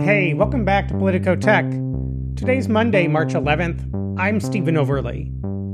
Hey, welcome back to Politico Tech. Today's Monday, March 11th. I'm Stephen Overley.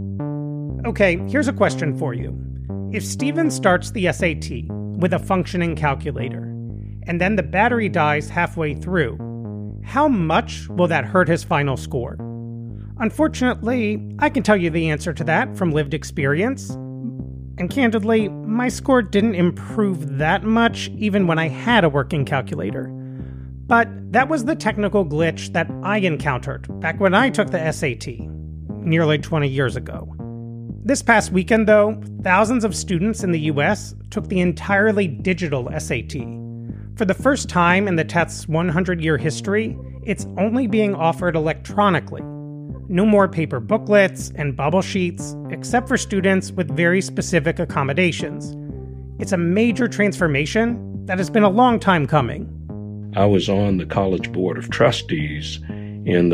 Okay, here's a question for you. If Stephen starts the SAT with a functioning calculator, and then the battery dies halfway through, how much will that hurt his final score? Unfortunately, I can tell you the answer to that from lived experience. And candidly, my score didn't improve that much even when I had a working calculator. But that was the technical glitch that I encountered back when I took the SAT, nearly 20 years ago. This past weekend, though, thousands of students in the US took the entirely digital SAT. For the first time in the test's 100-year history, it's only being offered electronically. No more paper booklets and bubble sheets, except for students with very specific accommodations. It's a major transformation that has been a long time coming. I was on the College Board of Trustees in the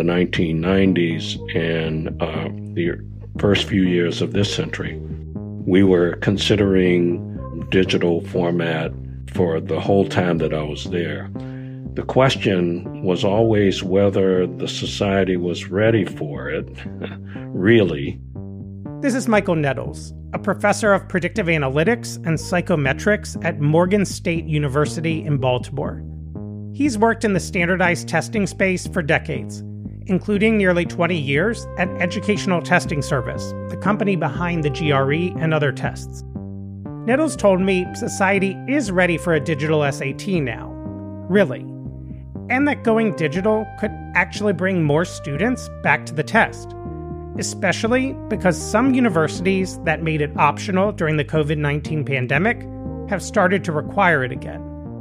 1990s and the first few years of this century. We were considering digital format for the whole time that I was there. The question was always whether the society was ready for it, really. This is Michael Nettles, a professor of predictive analytics and psychometrics at Morgan State University in Baltimore. He's worked in the standardized testing space for decades, including nearly 20 years at Educational Testing Service, the company behind the GRE and other tests. Nettles told me society is ready for a digital SAT now, really, and that going digital could actually bring more students back to the test, especially because some universities that made it optional during the COVID-19 pandemic have started to require it again.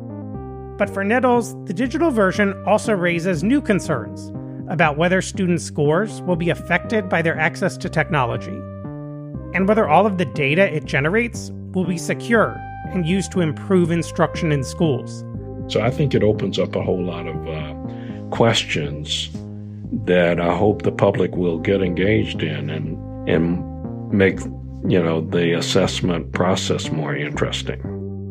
But for Nettles, the digital version also raises new concerns about whether students' scores will be affected by their access to technology, and whether all of the data it generates will be secure and used to improve instruction in schools. So I think it opens up a whole lot of questions that I hope the public will get engaged in and make, the assessment process more interesting.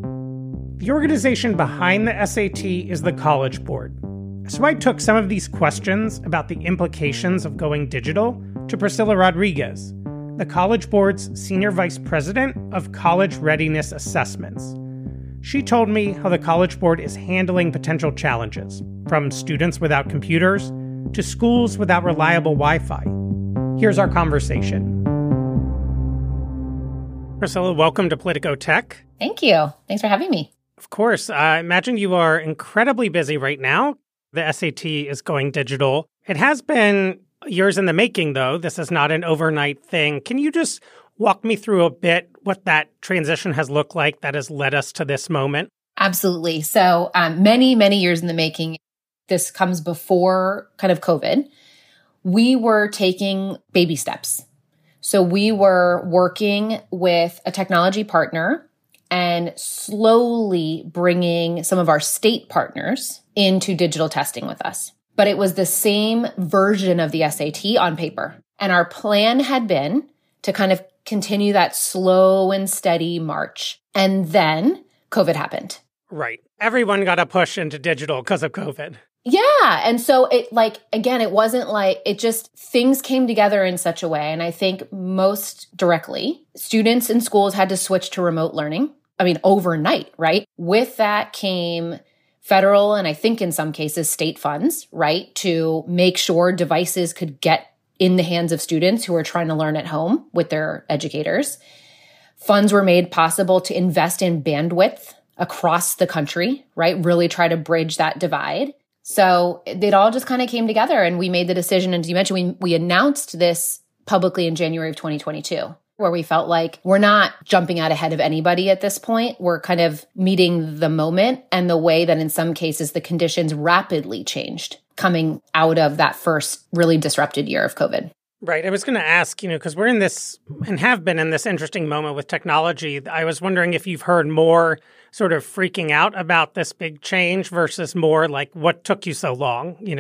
The organization behind the SAT is the College Board. So I took some of these questions about the implications of going digital to Priscilla Rodriguez, the College Board's Senior Vice President of College Readiness Assessments. She told me how the College Board is handling potential challenges, from students without computers to schools without reliable Wi-Fi. Here's our conversation. Priscilla, welcome to Politico Tech. Thank you. Thanks for having me. Of course. I imagine you are incredibly busy right now. The SAT is going digital. It has been years in the making, though. This is not an overnight thing. Can you just walk me through a bit what that transition has looked like that has led us to this moment? Absolutely. So many, many years in the making. This comes before kind of COVID. We were taking baby steps. So we were working with a technology partner and slowly bringing some of our state partners into digital testing with us. But it was the same version of the SAT on paper. And our plan had been to kind of continue that slow and steady march. And then COVID happened. Right. Everyone got a push into digital because of COVID. Yeah. And so it wasn't like, things came together in such a way. And I think most directly, students in schools had to switch to remote learning. Overnight, right? With that came federal and I think in some cases state funds, right? To make sure devices could get in the hands of students who are trying to learn at home with their educators. Funds were made possible to invest in bandwidth across the country, right? Really try to bridge that divide. So it all just kind of came together and we made the decision. And as you mentioned, we announced this publicly in January of 2022, where we felt like we're not jumping out ahead of anybody at this point. We're kind of meeting the moment and the way that in some cases the conditions rapidly changed coming out of that first really disrupted year of COVID. Right. I was going to ask, because we're in this and have been in this interesting moment with technology. I was wondering if you've heard more sort of freaking out about this big change versus more like what took you so long,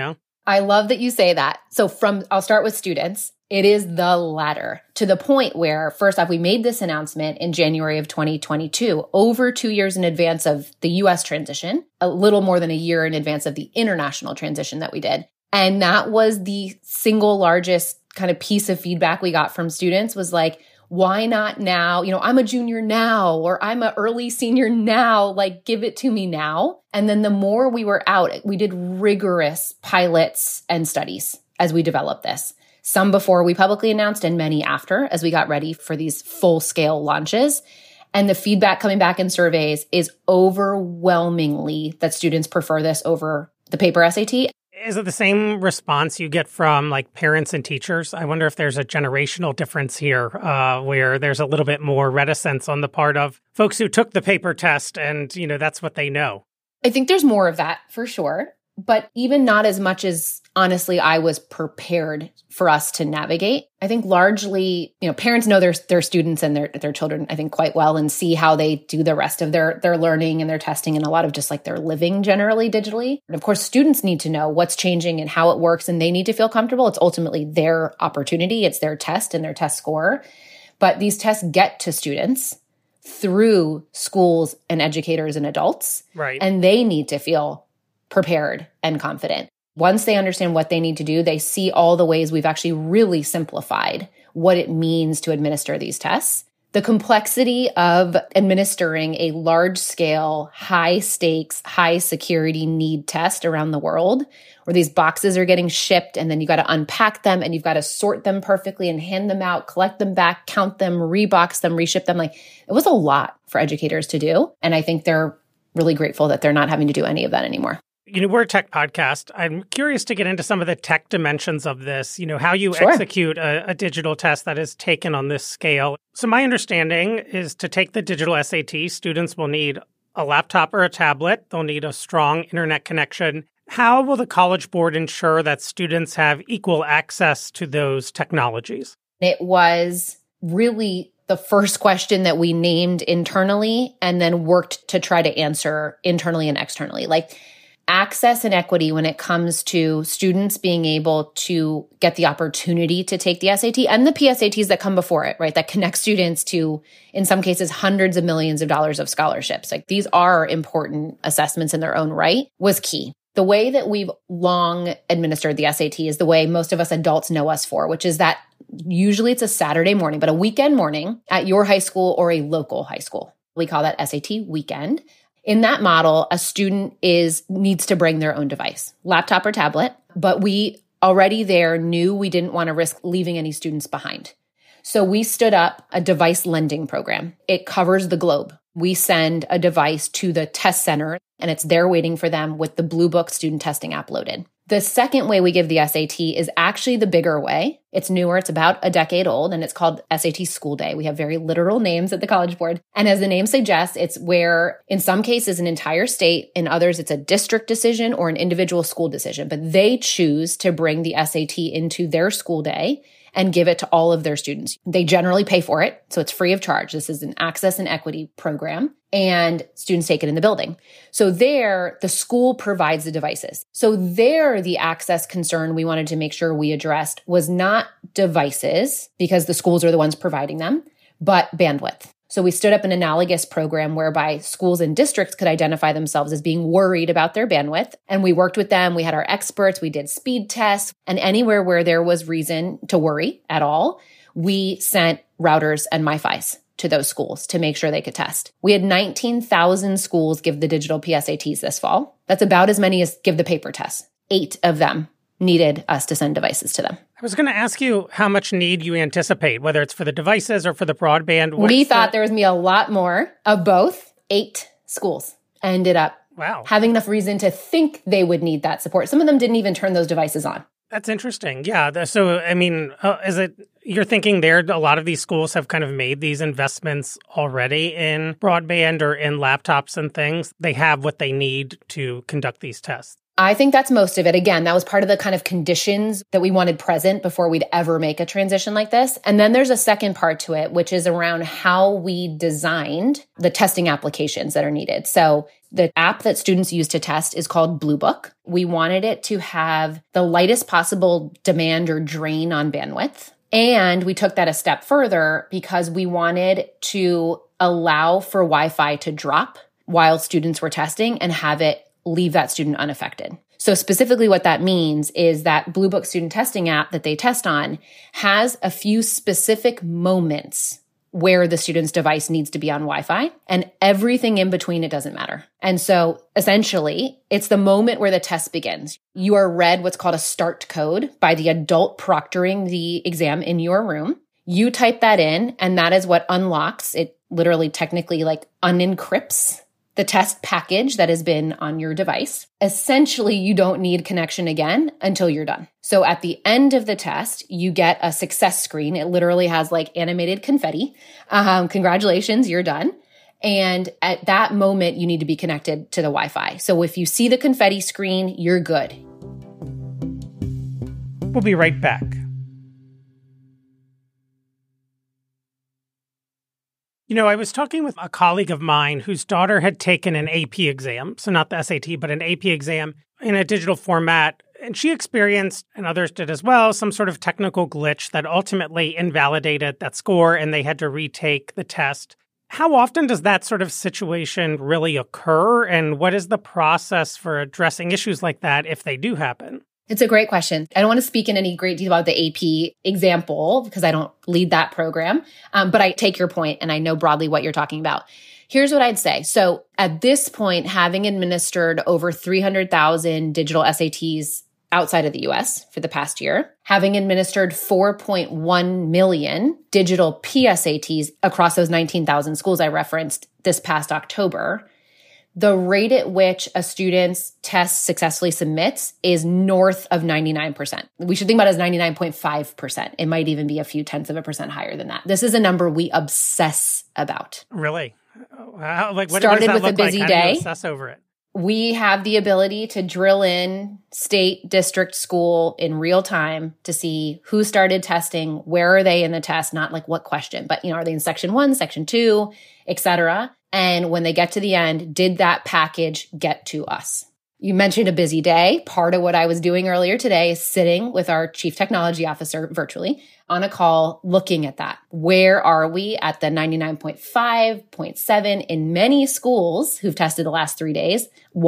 I love that you say that. So I'll start with students. It is the latter, to the point where, first off, we made this announcement in January of 2022, over 2 years in advance of the US transition, a little more than a year in advance of the international transition that we did. And that was the single largest kind of piece of feedback we got from students was like, why not now? I'm a junior now, or I'm an early senior now, like give it to me now. And then the more we were out, we did rigorous pilots and studies as we developed this. Some before we publicly announced and many after as we got ready for these full-scale launches. And the feedback coming back in surveys is overwhelmingly that students prefer this over the paper SAT. Is it the same response you get from like parents and teachers? I wonder if there's a generational difference here where there's a little bit more reticence on the part of folks who took the paper test and, that's what they know. I think there's more of that for sure, but even not as much as honestly I was prepared for us to navigate. I think largely, parents know their students and their children, I think, quite well and see how they do the rest of their learning and their testing and a lot of just like their living generally digitally. And of course, students need to know what's changing and how it works, and they need to feel comfortable. It's ultimately their opportunity. It's their test and their test score. But these tests get to students through schools and educators and adults. Right. And they need to feel prepared and confident. Once they understand what they need to do, they see all the ways we've actually really simplified what it means to administer these tests. The complexity of administering a large-scale, high-stakes, high-security need test around the world, where these boxes are getting shipped and then you've got to unpack them and you've got to sort them perfectly and hand them out, collect them back, count them, rebox them, reship them. Like, it was a lot for educators to do. And I think they're really grateful that they're not having to do any of that anymore. We're a tech podcast. I'm curious to get into some of the tech dimensions of this, how you Sure. execute a digital test that is taken on this scale. So my understanding is to take the digital SAT, students will need a laptop or a tablet. They'll need a strong internet connection. How will the College Board ensure that students have equal access to those technologies? It was really the first question that we named internally and then worked to try to answer internally and externally. Like, access and equity when it comes to students being able to get the opportunity to take the SAT and the PSATs that come before it, right? That connect students to, in some cases, hundreds of millions of dollars of scholarships. Like, these are important assessments in their own right, was key. The way that we've long administered the SAT is the way most of us adults know us for, which is that usually it's a Saturday morning, but a weekend morning at your high school or a local high school. We call that SAT weekend. In that model, a student needs to bring their own device, laptop or tablet, but we already there knew we didn't want to risk leaving any students behind. So we stood up a device lending program. It covers the globe. We send a device to the test center and it's there waiting for them with the Blue Book student testing app loaded. The second way we give the SAT is actually the bigger way. It's newer. It's about a decade old, and it's called SAT School Day. We have very literal names at the College Board. And as the name suggests, it's where, in some cases, an entire state, in others, it's a district decision or an individual school decision. But they choose to bring the SAT into their school day and give it to all of their students. They generally pay for it, so it's free of charge. This is an access and equity program, and students take it in the building. So there, the school provides the devices. So there, the access concern we wanted to make sure we addressed was not devices, because the schools are the ones providing them, but bandwidth. So we stood up an analogous program whereby schools and districts could identify themselves as being worried about their bandwidth. And we worked with them. We had our experts. We did speed tests. And anywhere where there was reason to worry at all, we sent routers and MiFis to those schools to make sure they could test. We had 19,000 schools give the digital PSATs this fall. That's about as many as give the paper tests. 8 of them needed us to send devices to them. I was going to ask you how much need you anticipate, whether it's for the devices or for the broadband. We thought there was going to be a lot more of both. 8 schools ended up having enough reason to think they would need that support. Some of them didn't even turn those devices on. That's interesting. Yeah. So, I mean, you're thinking there, a lot of these schools have kind of made these investments already in broadband or in laptops and things. They have what they need to conduct these tests. I think that's most of it. Again, that was part of the kind of conditions that we wanted present before we'd ever make a transition like this. And then there's a second part to it, which is around how we designed the testing applications that are needed. So the app that students use to test is called Bluebook. We wanted it to have the lightest possible demand or drain on bandwidth. And we took that a step further because we wanted to allow for Wi-Fi to drop while students were testing and have it leave that student unaffected. So specifically what that means is that Bluebook student testing app that they test on has a few specific moments where the student's device needs to be on Wi-Fi, and everything in between, it doesn't matter. And so essentially, it's the moment where the test begins. You are read what's called a start code by the adult proctoring the exam in your room. You type that in, and that is what unlocks, it literally technically like unencrypts the test package that has been on your device. Essentially, you don't need connection again until you're done. So at the end of the test, you get a success screen. It literally has like animated confetti. Congratulations, you're done. And at that moment, you need to be connected to the Wi-Fi. So if you see the confetti screen, you're good. We'll be right back. You know, I was talking with a colleague of mine whose daughter had taken an AP exam, so not the SAT, but an AP exam in a digital format. And she experienced, and others did as well, some sort of technical glitch that ultimately invalidated that score, and they had to retake the test. How often does that sort of situation really occur? And what is the process for addressing issues like that if they do happen? It's a great question. I don't want to speak in any great detail about the AP example because I don't lead that program, but I take your point and I know broadly what you're talking about. Here's what I'd say. So at this point, having administered over 300,000 digital SATs outside of the US for the past year, having administered 4.1 million digital PSATs across those 19,000 schools I referenced this past October, the rate at which a student's test successfully submits is north of 99%. We should think about it as 99.5%. It might even be a few tenths of a percent higher than that. This is a number we obsess about. Really? Wow. Like, what Started does that with look a busy like? How do day. you obsess over it? We have the ability to drill in state, district, school in real time to see who started testing, where are they in the test, not like what question, but are they in section 1, section 2, et cetera. And when they get to the end, did that package get to us? You mentioned a busy day. Part of what I was doing earlier today is sitting with our chief technology officer virtually on a call looking at that. Where are we at the 99.5, 0.7 in many schools who've tested the last 3 days,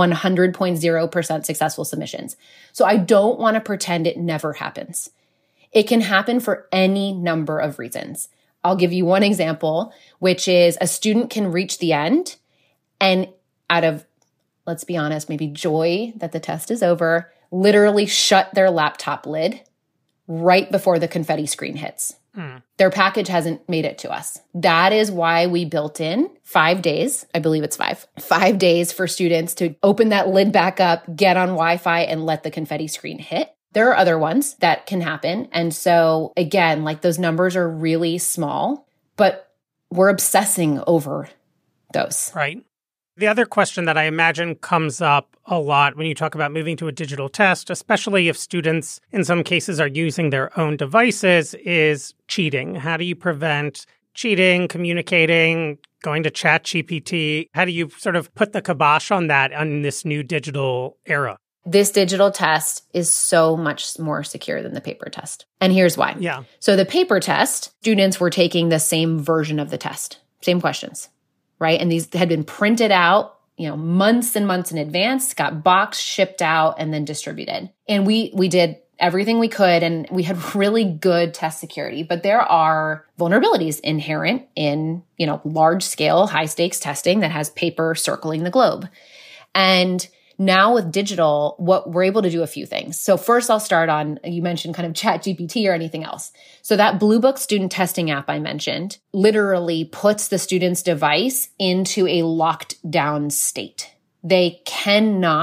100.0% successful submissions. So I don't want to pretend it never happens. It can happen for any number of reasons. I'll give you one example, which is a student can reach the end and out of, let's be honest, maybe joy that the test is over, literally shut their laptop lid right before the confetti screen hits. Their package hasn't made it to us. That is why we built in 5 days, I believe it's 5 days for students to open that lid back up, get on Wi-Fi, and let the confetti screen hit. There are other ones that can happen. And so again, like those numbers are really small, but we're obsessing over those. Right. The other question that I imagine comes up a lot when you talk about moving to a digital test, especially if students in some cases are using their own devices, is cheating. How do you prevent cheating, communicating, going to ChatGPT? How do you sort of put the kibosh on that on this new digital era? This digital test is so much more secure than the paper test. And here's why. Yeah. So the paper test, students were taking the same version of the test, same questions, right? And these had been printed out, months and months in advance, got boxed, shipped out, and then distributed. And we did everything we could, and we had really good test security. But there are vulnerabilities inherent in, large scale, high stakes testing that has paper circling the globe. And now with digital, what we're able to do a few things. So first I'll start on, you mentioned kind of ChatGPT or anything else. So that Bluebook student testing app I mentioned literally puts the student's device into a locked down state. They cannot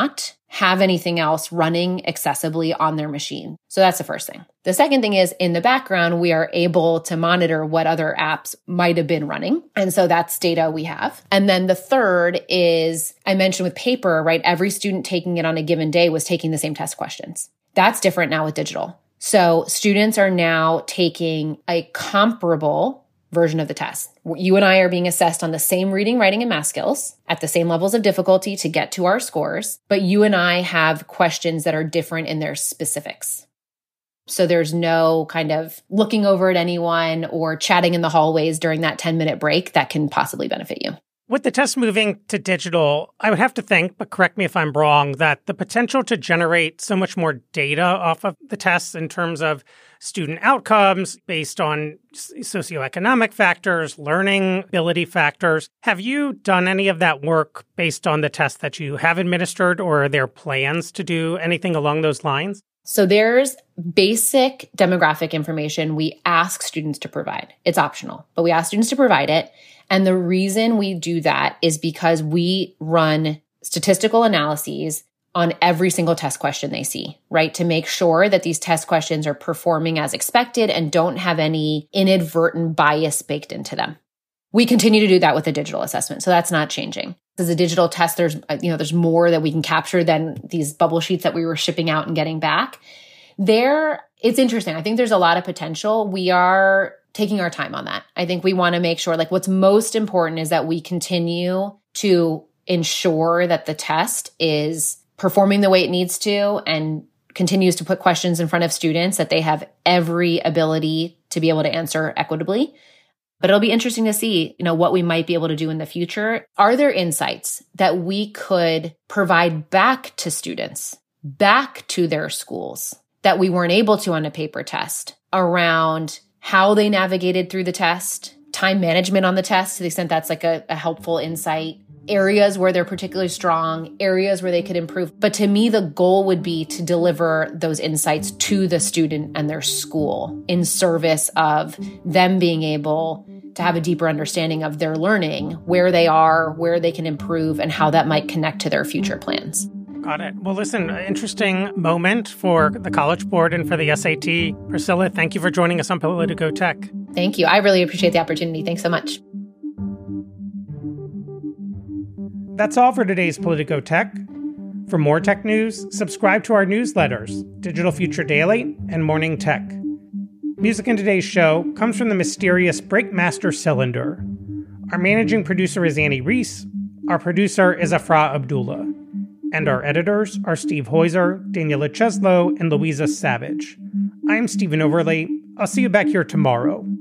have anything else running accessibly on their machine. So that's the first thing. The second thing is in the background, we are able to monitor what other apps might have been running. And so that's data we have. And then the third is, I mentioned with paper, right? Every student taking it on a given day was taking the same test questions. That's different now with digital. So students are now taking a comparable version of the test. You and I are being assessed on the same reading, writing, and math skills at the same levels of difficulty to get to our scores, but you and I have questions that are different in their specifics. So there's no kind of looking over at anyone or chatting in the hallways during that 10-minute break that can possibly benefit you. With the test moving to digital, I would have to think, but correct me if I'm wrong, that the potential to generate so much more data off of the tests in terms of student outcomes based on socioeconomic factors, learning ability factors. Have you done any of that work based on the tests that you have administered, or are there plans to do anything along those lines? So there's basic demographic information we ask students to provide. It's optional, but we ask students to provide it. And the reason we do that is because we run statistical analyses on every single test question they see, right? To make sure that these test questions are performing as expected and don't have any inadvertent bias baked into them. We continue to do that with the digital assessment. So that's not changing. As a digital test, there's more that we can capture than these bubble sheets that we were shipping out and getting back. It's interesting. I think there's a lot of potential. We are taking our time on that. I think we want to make sure, what's most important is that we continue to ensure that the test is performing the way it needs to and continues to put questions in front of students that they have every ability to be able to answer equitably. But it'll be interesting to see, what we might be able to do in the future. Are there insights that we could provide back to students, back to their schools, that we weren't able to on a paper test around how they navigated through the test, time management on the test, to the extent that's a helpful insight, areas where they're particularly strong, areas where they could improve. But to me, the goal would be to deliver those insights to the student and their school in service of them being able to have a deeper understanding of their learning, where they are, where they can improve, and how that might connect to their future plans. Got it. Well, listen, interesting moment for the College Board and for the SAT. Priscilla, thank you for joining us on Politico Tech. Thank you. I really appreciate the opportunity. Thanks so much. That's all for today's Politico Tech. For more tech news, subscribe to our newsletters, Digital Future Daily and Morning Tech. Music in today's show comes from the mysterious Breakmaster Cylinder. Our managing producer is Annie Reese. Our producer is Afra Abdullah. And our editors are Steve Heuser, Daniela Cheslow, and Louisa Savage. I'm Stephen Overley. I'll see you back here tomorrow.